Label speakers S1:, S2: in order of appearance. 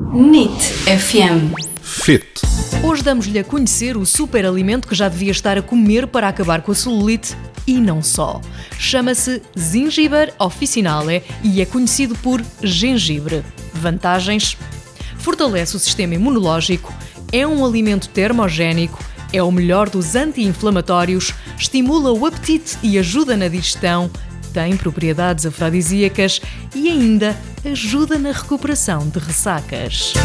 S1: NIT FM.
S2: Fit.
S3: Hoje damos-lhe a conhecer o superalimento que já devia estar a comer para acabar com a celulite e não só. Chama-se Zingiber Officinale e é conhecido por gengibre. Vantagens: fortalece o sistema imunológico, é um alimento termogénico, é o melhor dos anti-inflamatórios, estimula o apetite e ajuda na digestão, tem propriedades afrodisíacas e ainda ajuda na recuperação de ressacas.